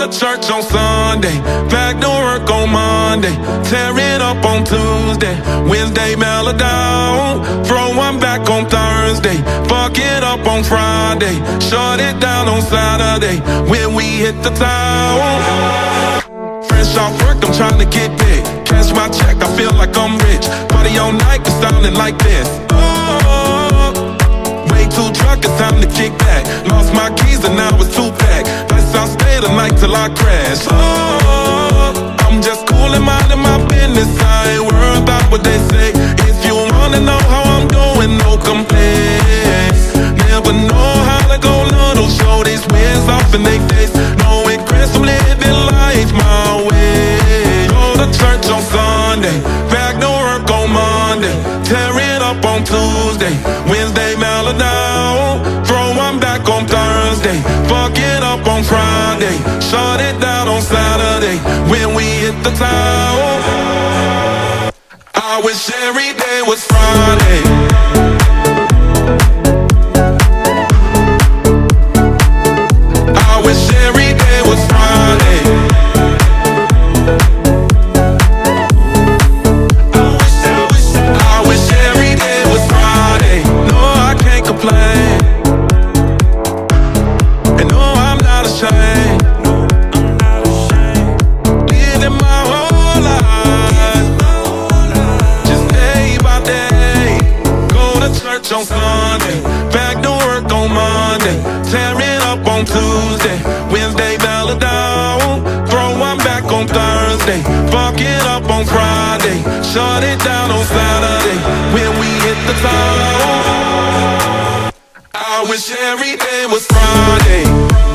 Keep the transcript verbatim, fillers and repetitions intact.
to church on Sunday, back to work on Monday, tear it up on Tuesday, Wednesday mail it down, throw one back on Thursday, fuck it up on Friday, shut it down on Saturday when we hit the town. Fresh off work, I'm trying to get big, cash my check, I feel like I'm rich, party all night, it's sounding like this. Oh, way too drunk, it's time to kick back, lost my keys and now it's two pack, guess I'll stay the night till I crash. Oh, I'm just cool and minding my business, I ain't worried about what they say. If you wanna know how I'm doing, no complaints. Never know how to go little, show these wins off in they face. No regrets, I'm living life my way. Go to church on Sunday, back to work on Monday, tear it up on Tuesday, Wednesday mail it down, throw one back on Thursday, fuck it up on Friday, shut it down on Saturday when we hit the town. I wish every day was Friday. I wish every day was Friday. I wish, I wish, I wish every day was Friday. No, I can't complain, and no, I'm not ashamed. Living my whole life, just day by day. Go to church on Sunday, back to work on Monday, tear it up on Tuesday, Wednesday mail it down, throw one back on Thursday, fuck it up on Friday, shut it down on Saturday when we hit the town. I wish every day was Friday.